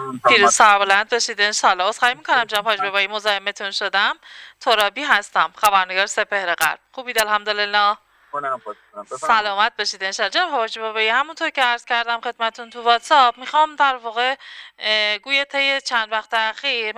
پیروز سربلند باشید انشالله. عذرخواهی میکنم جناب حاج بابایی مزاحمتون شدم. ترابی هستم، خبرنگار سپهر غرب. خوبید الحمدلله. سلامت باشید انشالله. جناب حاج بابایی همونطور که عرض کردم خدمتون تو واتساپ، میخوام در واقع گویا طی چند وقت اخیر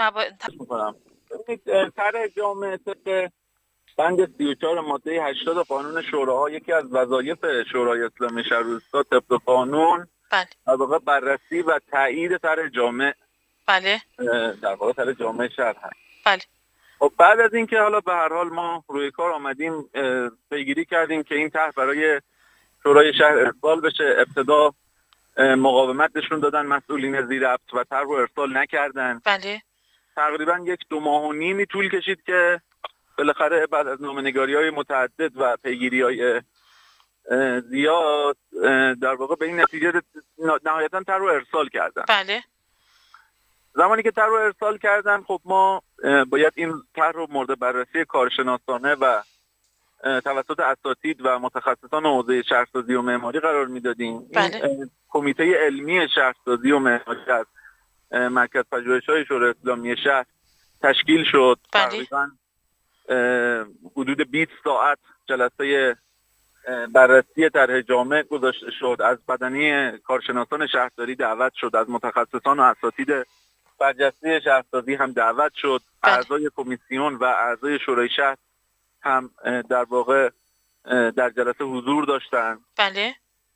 طرح جامعه طبق بند 34 ماده 80 قانون شوراها یکی از وظایف شورای اسلامی شهر روستا طبق قانون بله در واقع بررسی و تایید طرح جامع بله در واقع طرح جامع شهر هست. بله. خب بعد از اینکه حالا به هر حال ما روی کار آمدیم پیگیری کردیم که این طرح برای شورای شهر ارسال بشه، ابتدا مقاومت نشون دادن مسئولین زیر ابط و طرح رو ارسال نکردن. بله. تقریبا 1-2 ماه و نیمی طول کشید که بالاخره بعد از نامه‌نگاری‌های متعدد و پیگیری‌های زیاد در واقع به این نتیجه نهایتاً طرح رو ارسال کردن. بله. زمانی که طرح رو ارسال کردن خب ما باید این طرح رو مورد بررسی کارشناسانه و توسط اساتید و متخصصان حوزه شهرسازی و معماری قرار میدادیم. بله. این کمیته علمی شهرسازی و معماری از مرکز پژوهش‌های شورای اسلامی شهر تشکیل شد. بله. تقریباً حدود 20 ساعت جلسه بررسی طرح جامع گذاشته شد. از بدنه کارشناسان شهرداری دعوت شد، از متخصصان و اساتید برجسته شهرسازی هم دعوت شد. بله. اعضای کمیسیون و اعضای شورای شهر هم در واقع در جلسه حضور داشتن. بله.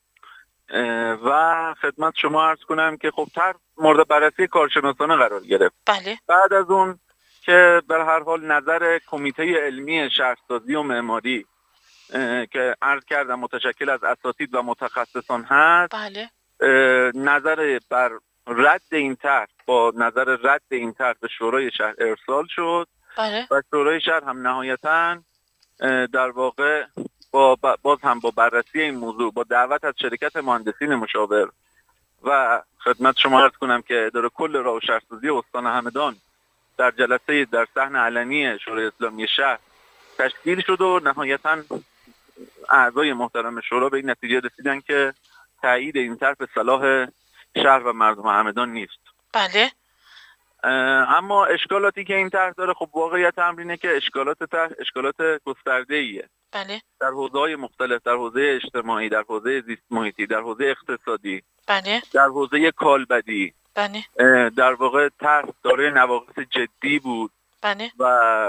و خدمت شما عرض کنم که خب طرح مورد بررسی کارشناسانه قرار گرفت. بله. بعد از اون که به هر حال نظر کمیته علمی شهرسازی و معماری که عرض کردم متشکل از اساتید و متخصصان هست، بله. نظر بر رد این طرح با نظر رد این طرح به شورای شهر ارسال شد. بله. و شورای شهر هم نهایتاً در واقع باز هم با بررسی این موضوع با دعوت از شرکت مهندسین مشاور و خدمت شما عرض کنم که اداره کل راه و شهرسازی استان همدان در جلسه در صحن علنی شورای اسلامی شهر تشکیل شد و نهایتاً اعضای محترم شورا به این نتیجه رسیدن که تایید این طرح به صلاح شهر و مردم همدان نیست. بله. اما اشکالاتی که این طرح داره خب واقعیت امر اینه که اشکالات طرح اشکالات گسترده‌ایه. بله. در حوزه‌های مختلف، در حوزه اجتماعی، در حوزه زیست محیطی، در حوزه اقتصادی، بله. در حوزه کالبدی. بله. در واقع طرح دارای نواقص جدی بود. بله. و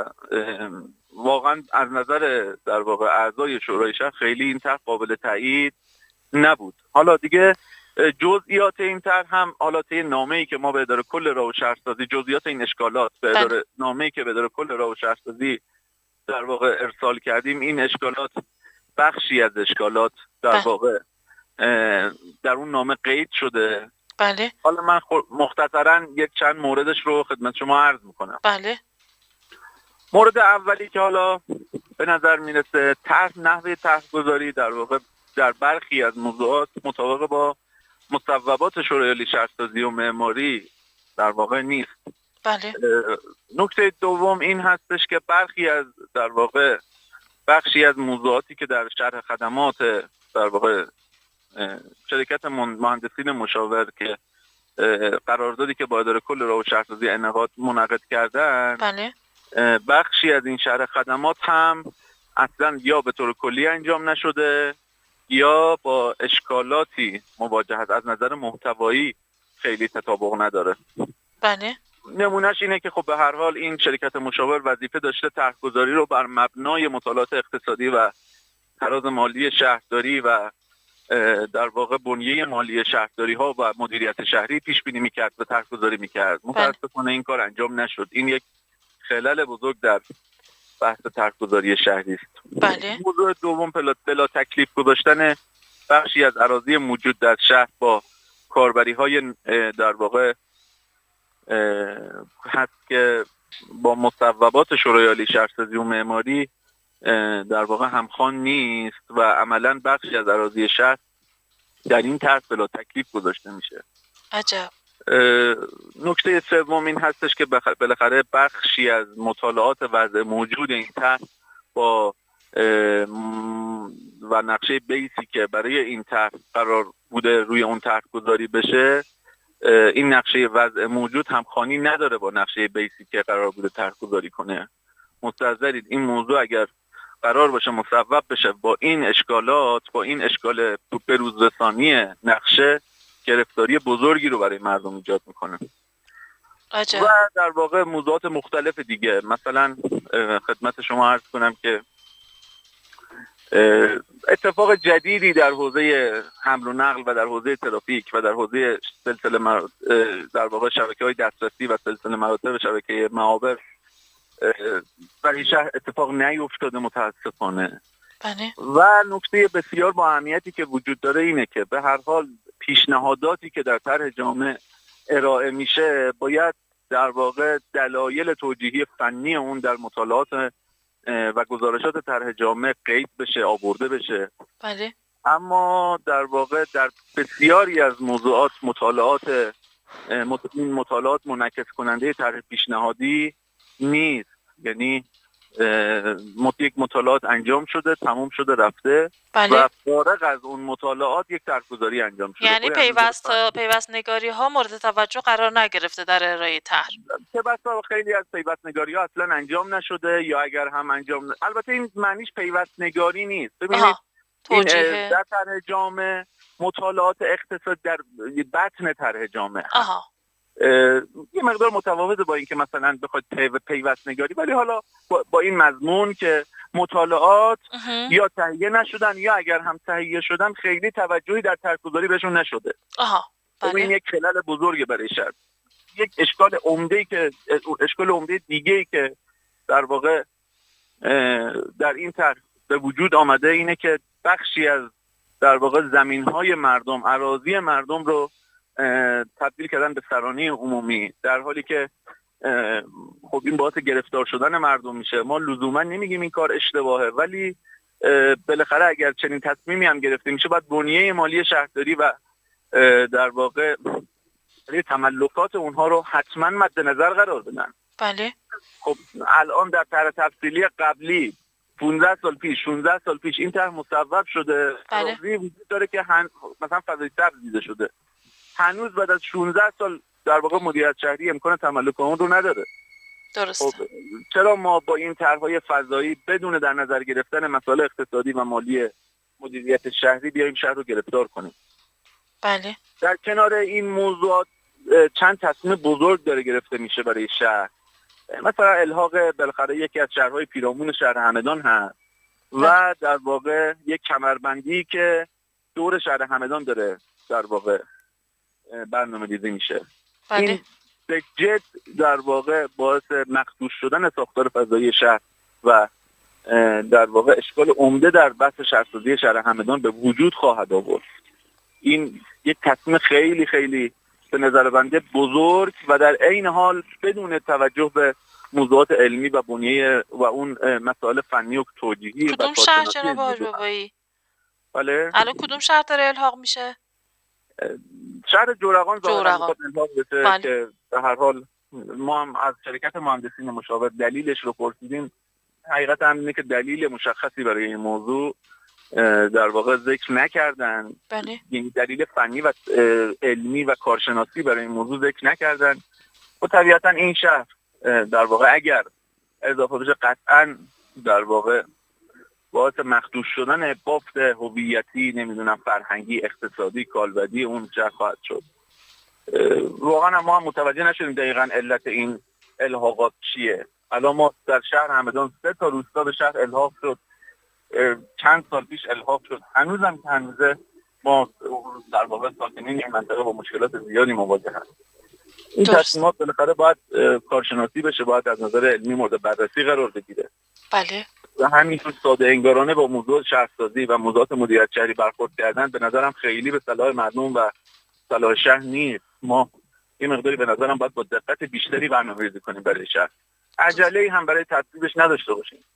واقعا از نظر در واقع اعضای شورای شهر خیلی این طرح قابل تایید نبود. حالا دیگه جزئیات این طرح هم حالات نامه‌ای که ما به اداره کل راه و شهرسازی جزئیات این اشکالات به اداره نامه‌ای که به اداره کل راه و شهرسازی در واقع ارسال کردیم، این اشکالات بخشی از اشکالات در واقع در اون نامه قید شده. بله. حالا من مختصراً یک چند موردش رو خدمت شما عرض میکنم. بله. مورد اولی که حالا به نظر میرسه نحوه طرح گذاری در واقع در برخی از موضوعات مطابق با مصوبات شورای عالی شهرسازی و معماری در واقع نیست. بله. نکته دوم این هستش که برخی از در واقع بخشی از موضوعاتی که در شرح خدمات در واقع شرکت مهندسین مشاور که قراردادی که با اداره کل راه و شهرسازی منعقد کردن، بله. بخشی از این شرح خدمات هم اصلا یا به طور کلی انجام نشده یا با اشکالاتی مواجه هست، از نظر محتوایی خیلی تطابق نداره. بله. نمونهش اینه که خب به هر حال این شرکت مشاور وظیفه داشته طرح‌گذاری رو بر مبنای مطالعات اقتصادی و تراز مالی شهرداری و در واقع بنیه مالی شهرداری ها و مدیریت شهری پیش بینی میکرد و طرح‌گذاری میکرد. متاسفانه این کار انجام نشد. این یک خلل بزرگ در بحث طرح‌گذاری شهری است. بله. موضوع دوم بلا تکلیف گذاشتن بخشی از اراضی موجود در شهر با کاربری‌های در واقع هست که با مصوبات شورای عالی شهرسازی و معماری در واقع همخوان نیست و عملاً بخشی از اراضی شهر در این طرح بلا تکلیف گذاشته میشه. عجب. نکته سوم این هستش که بالاخره بخشی از مطالعات وضع موجود این طرح با و نقشه بیسی که برای این طرح قرار بوده روی اون طرح گذاری بشه این نقشه وضع موجود همخوانی نداره با نقشه بیسیک که قرار بوده طرح‌گذاری کنه. مستحضرید این موضوع اگر قرار باشه مصوب بشه با این اشکالات، با این اشکال بروزرسانی نقشه، گرفتاری بزرگی رو برای مردم ایجاد میکنه. و در واقع موضوعات مختلف دیگه، مثلا خدمت شما عرض کنم که اتفاق جدیدی در حوزه حمل و نقل و در حوزه ترافیک و در حوزه سلسله در واقع شبکه‌های دسترسی و سلسله مراتب شبکه معابر برای شهر اتفاق نیفتاده متاسفانه. و نکته بسیار با اهمیتی که وجود داره اینه که به هر حال پیشنهاداتی که در طرح جامع ارائه میشه باید در واقع دلایل توجیهی فنی اون در مطالعات و گزارشات طرح جامع قید بشه، آورده بشه. بله. اما در واقع در بسیاری از موضوعات مطالعات منعکس کننده طرح پیشنهادی نیست. یعنی یک مطالعات انجام شده، تموم شده، رفته. بله. و فارغ از اون مطالعات یک طرح‌گذاری انجام شده. یعنی پیوست نگاری ها مورد توجه قرار نگرفته در ارائه طرح. خیلی از پیوست نگاری ها اصلا انجام نشده، یا اگر هم انجام البته این معنیش پیوست نگاری نیست. ببینید این در طرح جامع مطالعات اقتصاد در بطن طرح جامع یه مقدار متفاوته با این که مثلا بخواد پیوست نگاری، ولی حالا با این مضمون که مطالعات یا تهیه نشدن یا اگر هم تهیه شدن خیلی توجهی در طرح‌گذاری بهشون نشده. بله. این یک خلل بزرگه برای شهر. یک اشکال عمده دیگه‌ای که در واقع در این طرح به وجود آمده اینه که بخشی از در واقع زمین‌های مردم، اراضی مردم رو تبدیل کردن به سرانه عمومی، در حالی که خب این باعث گرفتار شدن مردم میشه. ما لزوما نمیگیم این کار اشتباهه، ولی بالاخره اگر چنین تصمیمی هم گرفته میشه باید بنیه مالی شهرداری و در واقع تملکات اونها رو حتما مد نظر قرار بدن. بله. خب الان در طرح تفصیلی قبلی 15 سال پیش 16 سال پیش این طرح مصوب شده. بله. وجود داره که مثلا فضای سبز دیده شده. هنوز بعد از 16 سال در واقع مدیریت شهری امکان تملک اون رو نداره. درسته. خب چرا ما با این طرح‌های فضایی بدون در نظر گرفتن مسائل اقتصادی و مالی مدیریت شهری بیایم شهر رو گرفتار کنیم؟ بله. در کنار این موضوعات چند تصمیم بزرگ داره گرفته میشه برای شهر. مثلا الحاق بالاخره یکی از شهرهای پیرامون شهر همدان هست و در واقع یک کمربندی که دور شهر همدان داره در واقع برنامه ریزی میشه. بله. این به جد در واقع باعث مخدوش شدن ساختار فضایی شهر و در واقع اشکال عمده در بحث شهرسازی شهر همدان به وجود خواهد آورد. این یک تصمیم خیلی خیلی به نظر بنده بزرگ و در عین حال بدون توجه به موضوعات علمی و بنیه و اون مسائل فنی و توجیهی. کدوم شهر جناب حاج بابایی؟ بله. الان کدوم شهر داره الحاق میشه؟ شهر جورقان جورقان. بله. که به هر حال ما هم از شرکت مهندسین مشاور دلیلش رو پرسیدیم. حقیقت هم اینه که دلیل مشخصی برای این موضوع در واقع ذکر نکردن. بله. یعنی دلیل فنی و علمی و کارشناسی برای این موضوع ذکر نکردن. و طبیعتا این شهر در واقع اگر اضافه بشه قطعا در واقع باعث مخدوش شدن بافت هویتی، نمیدونم فرهنگی، اقتصادی، کالبدی اون شهر خواهد شد. واقعا ما هم متوجه نشدیم دقیقاً علت این الحاقات چیه. الان ما در شهر همدان 3 تا روستا به شهر الحاق شد. چند سال پیش الحاق شد. هنوزم که هنوزه ما در واقع ساکنین این منطقه با مشکلات زیادی مواجه هستیم. این تصمیمات بالاخره باید کارشناسی بشه، باید از نظر علمی مورد بررسی قرار بگیره. بله. و همینطور ساده انگارانه با موضوع شهرسازی و موضوعات مدیریت شهری برخورد کردن به نظرم خیلی به صلاح مردم و صلاح شهر نیست. ما این مقداری به نظرم باید با دقت بیشتری برنامه‌ریزی کنیم برای شهر. عجله‌ای هم برای تصویبش نداشته باشیم.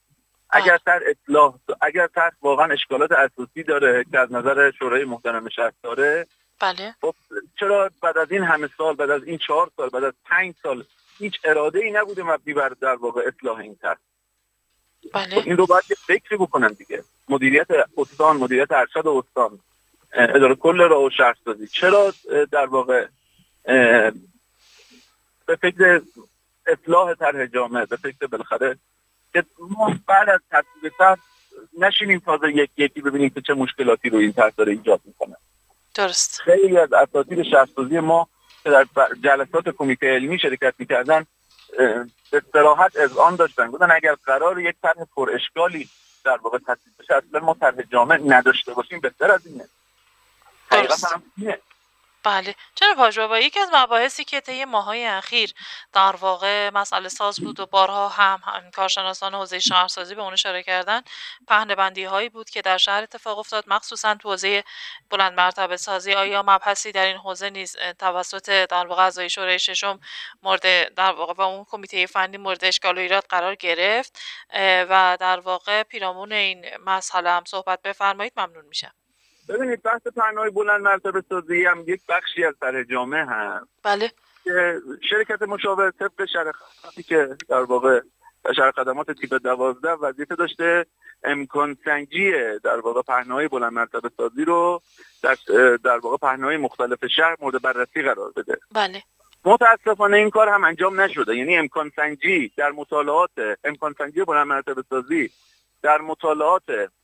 اگر طرح واقعا اشکالات اساسی داره که از نظر شورای محترم شهر داره، بله. خب چرا بعد از این همه سال، بعد از این 4 سال، بعد از 5 سال هیچ اراده‌ای نبوده مبنی بر در واقع اصلاح این طرح؟ بله. این رو باید یه فکری بکنن دیگه. مدیریت استان، مدیریت ارشد استان، اداره کل راه و شهرسازی چرا در واقع به فکر اصلاح طرح جامعه، به فکر بالاخره که ما بعد از تصویب طرح نشینیم تازه یکی ببینیم که چه مشکلاتی رو این طرح داره ایجاد میکنه. درست. خیلی از اساتید شهرسازی ما که در جلسات کمیته علمی شرکت میکردن به صراحت اذعان داشتن، گفتن اگر قرار یک طرح پر اشکالی در واقع تصویب بشه اصلا ما طرح جامع نداشته باشیم بهتر از اینه. حقیقت هم اینه. بله جناب حاج بابایی، یکی از مباحثی که طی ماه‌های اخیر در واقع مسئله ساز بود و بارها هم کارشناسان حوزه شهرسازی به اون اشاره کردن، پهنه‌بندی هایی بود که در شهر اتفاق افتاد، مخصوصا تو حوزه بلند مرتبه سازی. آیا مبحثی در این حوزه نیز توسط در واقع اعضای شورای ششم مورد در واقع و اون کمیته فنی مورد اشکال و ایراد قرار گرفت و در واقع پیرامون این مسئله هم صحبت بفرمایید؟ ممنون میشم. ببینید بحث پهنه‌های بلند مرتبه سازی هم یک بخشی از طرح جامعه هست. بله. که شرکت مشاور طبق شرح خدماتی که در واقع شرح خدمات تیپ 12 وظیفه داشته امکان سنجی در واقع پهنه‌های بلند مرتبه سازی رو در واقع پهنه‌های مختلف شهر مورد بررسی قرار بده. بله. متاسفانه این کار هم انجام نشده. یعنی امکان سنجی در مطالعات امکان سنجی بلند مرتبه سازی در مطالعات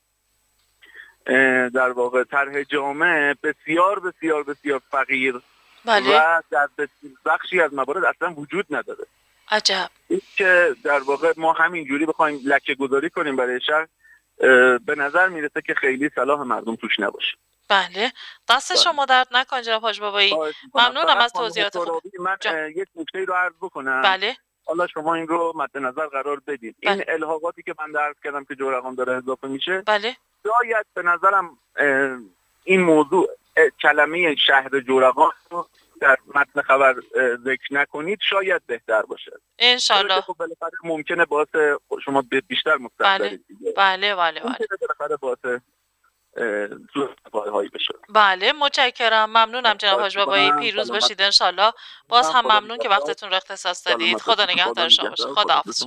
در واقع طرح جامعه بسیار بسیار بسیار فقیر. بله. و در بخشی از موارد اصلا وجود نداره. عجب. این که در واقع ما همینجوری بخوایم لکه گذاری کنیم برای شهر به نظر میرسه که خیلی صلاح مردم توش نباشه. بله دست شما درد نکن جناب حاج بابایی، ممنونم از توضیحات خوب. من یک نکته رو عرض بکنم. بله. حالا شما این رو مد نظر قرار بدید. بله. این الحاقاتی که من عرض کردم که جرقم داره اضافه میشه، بله. شاید به نظرم این موضوع کلمه شهر جورقان رو در متن خبر ذکر نکنید شاید بهتر باشه. انشالله. خب بالاخره ممکنه باعث شما بیشتر مستقبلید. بله. ممکنه بالاخره باعث سوءاستفاده بشه. بله متشکرم، ممنونم جناب حاج بابایی، پیروز باشید انشالله. باز هم ممنون که وقتتون رو اختصاص دادید. خدا نگهدار شما باشه. خداحافظ.